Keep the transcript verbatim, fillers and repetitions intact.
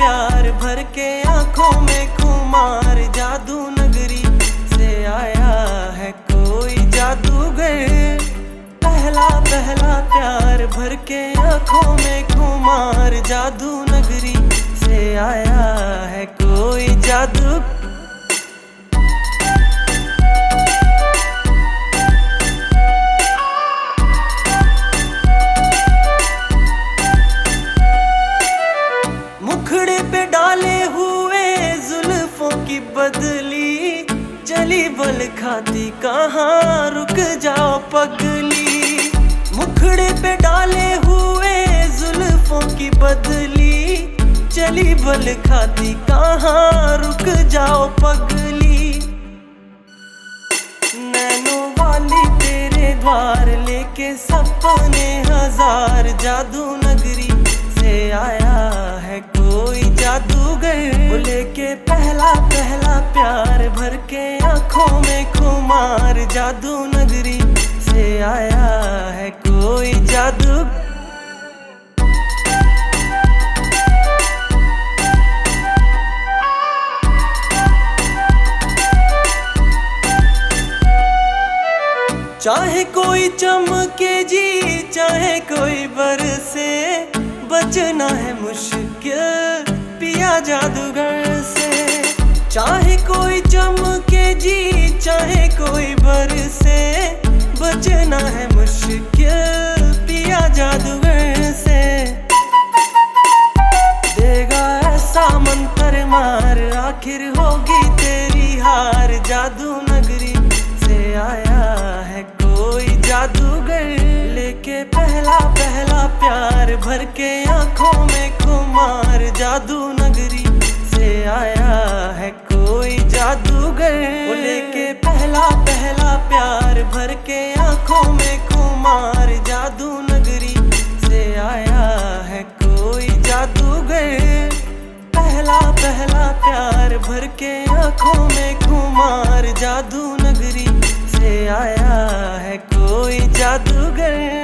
प्यार भर के आंखों में खुमार, जादू नगरी से आया है कोई जादूगर। पहला पहला प्यार भर के आंखों में खुमार, जादू नगरी से आया है कोई जादू। मुखड़े पे डाले हुए जुल्फों की बदली, चली बल खाती कहाँ रुक जाओ पगली। मुखड़े पे डाले हुए जुल्फों की बदली, चली बल खाती कहाँ रुक जाओ पगली। नैनों वाली तेरे द्वार लेके सपने हजार, जादू नगरी से आया है कोई जादूगर। लेके पहला पहला प्यार भर के आंखों में खुमार, जादू नगरी से आया है कोई जादू। चाहे कोई चमके जी चाहे कोई बरसे, बचना है मुश्किल पिया जादूगर से। चाहे कोई चमके जी चाहे कोई बरसे, बचना है मुश्किल पिया जादूगर से। देगा ऐसा मंत्र मार आखिर होगी तेरी हार, जादू नगरी से आया है कोई जादूगर। लेके पहला पहला प्यार भर के आंखों में खुमार, जादू नगरी से आया है कोई जादूगर। लेके पहला पहला प्यार भर के आंखों में खुमार, जादू नगरी से आया है कोई जादूगर। पहला पहला प्यार भर के आंखों में खुमार, जादू नगरी से आया है कोई जादूगर।